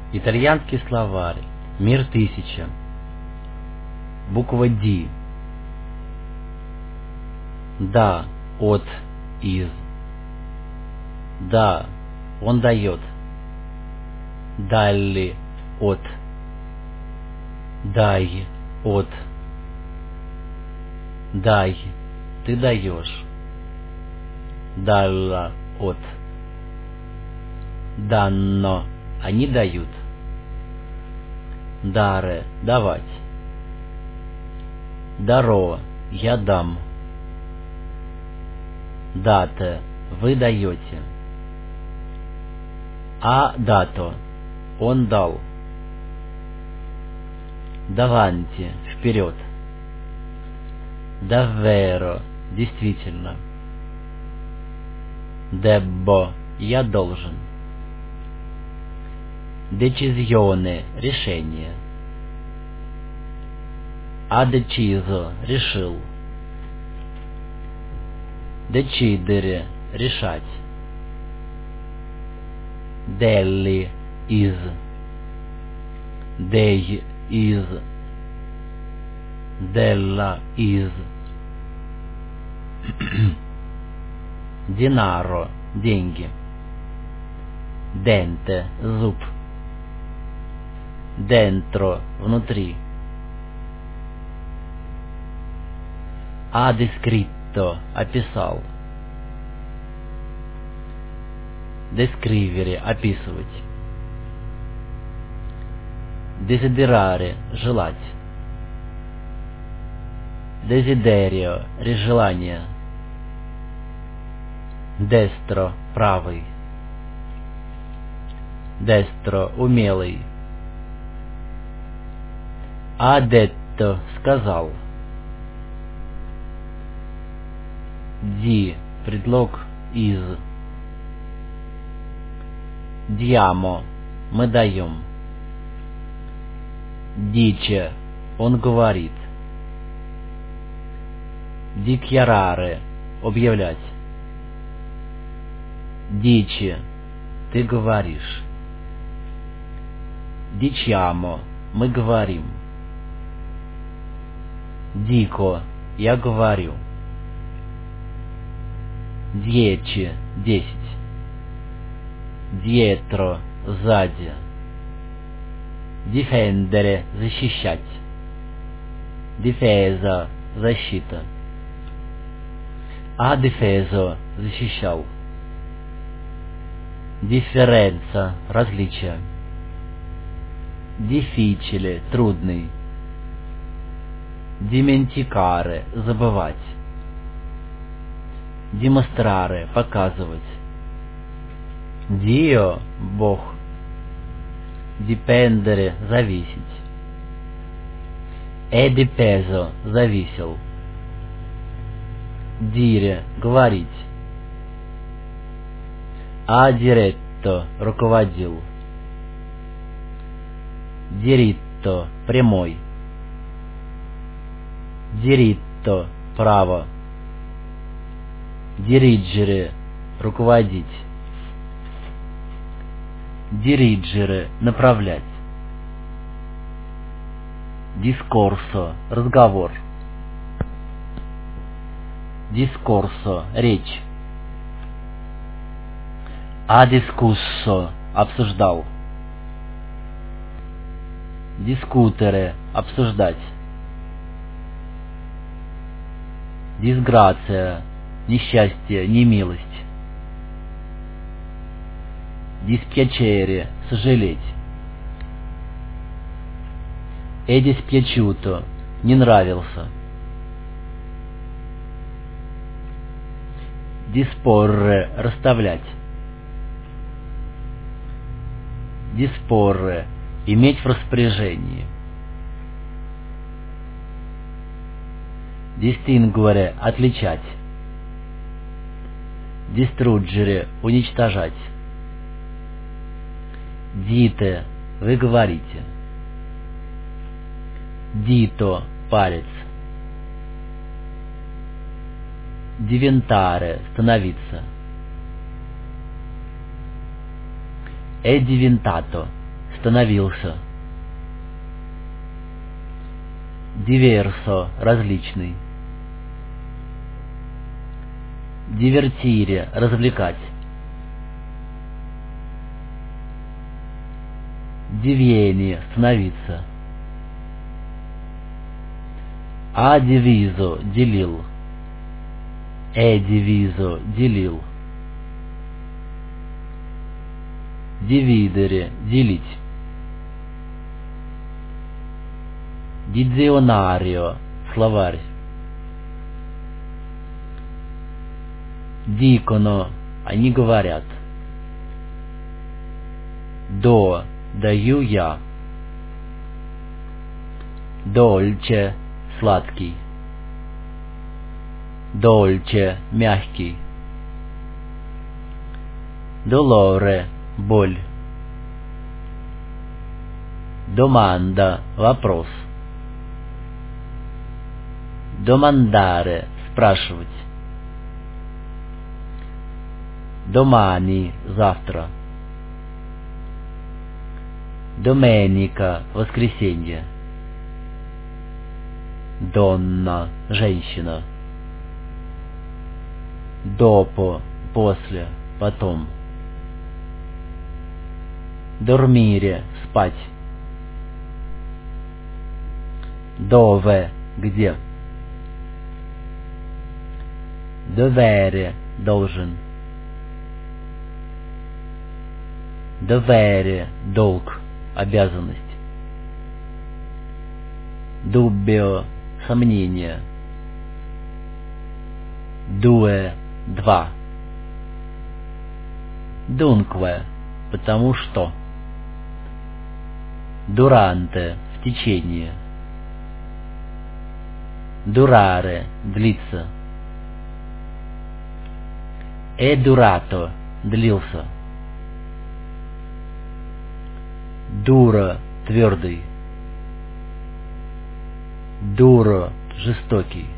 Итальянский словарь. Мир 1000. Буква Д. Да, от, из. Да, он дает. Далли, от. Дай, от. Дай, ты даешь. Далла, от. Данно, они дают. Даре, давать. Даро, я дам. Дате, вы даете. А дато, он дал. Даванти, вперед. Давверо, действительно. Деббо, я должен. Decisione, решение. Ha deciso, решил. Decidere, решать. Delli, из. Dei, из. Della, из. Denaro, деньги. Dente, зуб. Dentro, внутри. Ha descritto, описал. Descrivere, описывать. Desiderare, желать. Desiderio, желание. Destro, правый. Destro, умелый. Ha detto, сказал. Ди, предлог из. Diamo, мы даем. Dice, он говорит. Dichiarare, объявлять. Dici, ты говоришь. Diciamo, мы говорим. Dico, я говорю. Dieci, 10. Dietro, сзади. Difendere, защищать. Difesa, защита. Ha difeso, защищал. Differenza, различие. Difficile, трудный. Dimenticare, забывать. Dimostrare, показывать. Dio, Бог. Dipendere, зависеть. È dipeso, зависел. Dire, говорить. Ha diretto, руководил. Diritto, прямой. Diritto, право. Dirigere, руководить. Dirigere, направлять. Discorso, разговор. Discorso, речь. Ha discusso, обсуждал. Discutere, обсуждать. Disgrazia, несчастье, немилость. Dispiacere, сожалеть. È dispiaciuto, не нравился. Disporre, расставлять. Disporre, иметь в распоряжении. Distinguere, отличать. Distruggere, уничтожать. Dite, вы говорите. Dito, палец. Diventare, становиться. È diventato, становился. Диверсо — различный. Дивертире — развлекать. Дивиени — становиться. А дивизо — делил. Дивизо — делил. Дивидере — делить. Дизионарио — словарь. Диконо — они говорят. До — даю я. Дольче — сладкий. Дольче — мягкий. Долоре — боль. Доманда — вопрос. Домандаре — спрашивать. Домани — завтра. Доменика — воскресенье. Донна — женщина. Допо — после, потом. Дормире — спать. Дове — где. Довере — должен. Довере — долг, обязанность. Дуббио — сомнение. Дуэ — два. Дункве — потому что. Дуранте — в течение. Дураре — длиться. Дурато — длился. Дура — твердый. Дуро — жестокий.